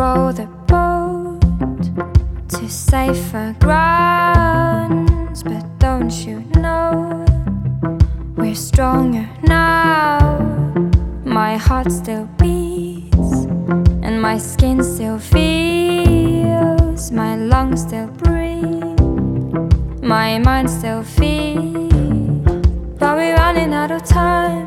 row the boat to safer grounds, but don't you know we're stronger now? My heart still beats and my skin still feels, my lungs still breathe, my mind still feels, but we're running out of time.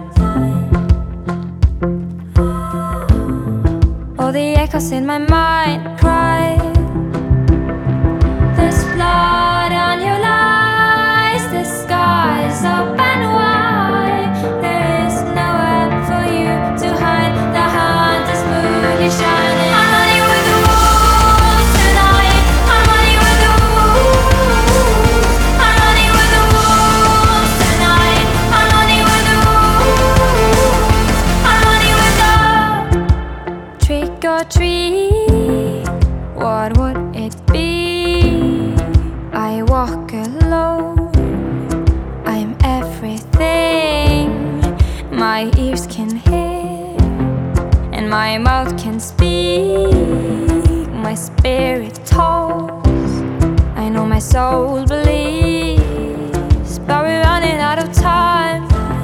All the echoes in my mind cry, there's blood on your lies, the sky's open wide, there is nowhere for you to hide, the hunter's moon is shining. I'm running with the wolves tonight, I'm running with the wolves, I'm running with the wolves tonight, I'm running with the wolves, I'm running with the trick or treat, what would it be? I walk alone, I'm everything my ears can hear and my mouth can speak, my spirit talks, I know my soul believes, but we're running out of time.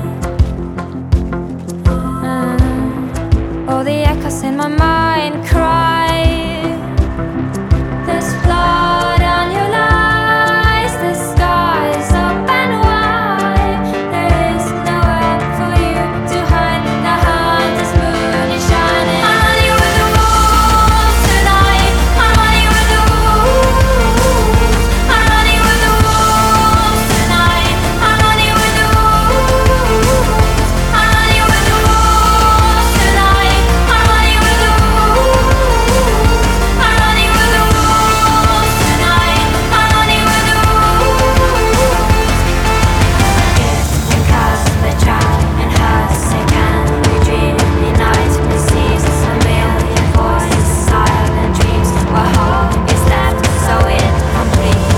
All the echoes in my mind cry, there's blood on your lies, the sky's open wide, there is nowhere for you to hide, the hunter's moon is shining. I'm running with the wolves tonight, I'm running with the wolves, I'm running with the wolves tonight, I'm running with the wolves, I'm running with the wolves tonight, I'm running with the wolves, I'm running with the wolves tonight, I'm running with the wolves. If we cast the child and hush again, we dream in night, we seize a million voices, silent dreams, what hope is left so incomplete.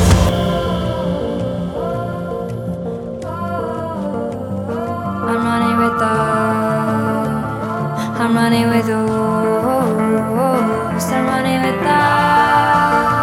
I'm running with the, I'm running with the wolves, I'm running with the